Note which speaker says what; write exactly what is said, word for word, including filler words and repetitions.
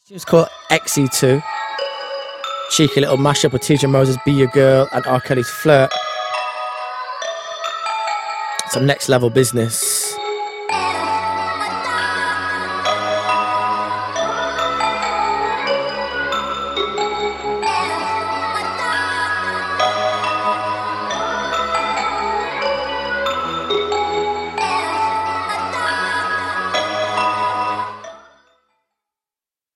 Speaker 1: She was called X E two. Cheeky little mashup of T J Moses' Be Your Girl and R. Kelly's Flirt. Some next level business.